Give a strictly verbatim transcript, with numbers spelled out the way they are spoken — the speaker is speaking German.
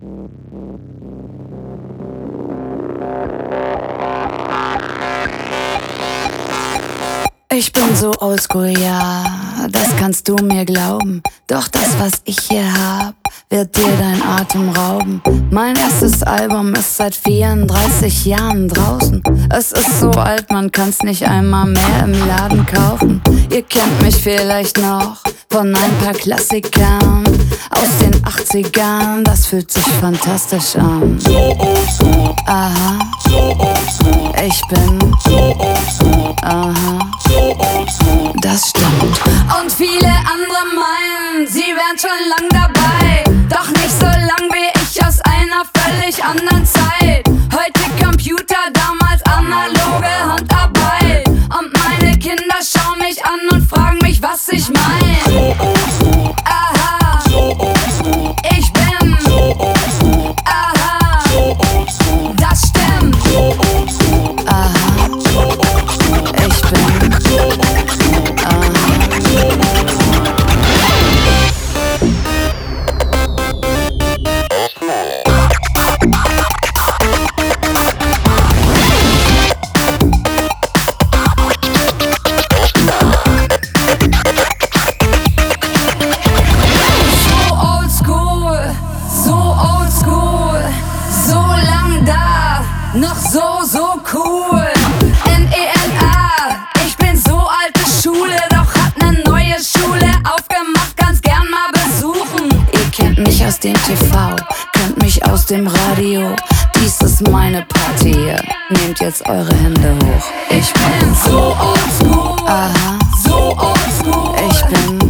Ich bin so oldschool, ja, das kannst du mir glauben. Doch das, was ich hier hab, wird dir dein Atem rauben. Mein erstes Album ist seit vierunddreißig Jahren draußen. Es ist so alt, man kann's nicht einmal mehr im Laden kaufen. Ihr kennt mich vielleicht noch von ein paar Klassikern aus den achtzigern, das fühlt sich fantastisch an. So oldschool, aha, so oldschool, ich bin so oldschool, aha, so oldschool. das stimmt. Und viele andere meinen, sie wären schon lang dabei, doch nicht so lang wie ich aus einer völlig anderen Zeit. Heute Computer, damals analoge Handarbeit. Und meine Kinder schauen mich an und fragen mich, was ich mein. So oldschool, aha, so oldschool, ich bin so oldschool, aha, so oldschool, das stimmt. so oldschool, Aha, so oldschool, ich bin so oldschool, aha. so oldschool. Noch so, so cool. N E L A, ich bin so alte Schule, doch hat ne neue Schule aufgemacht, kann's gern mal besuchen. Ihr kennt mich aus dem T V, kennt mich aus dem Radio. Dies ist meine Party hier, nehmt jetzt eure Hände hoch. Ich bin so oldschool, aha, so oldschool. Ich bin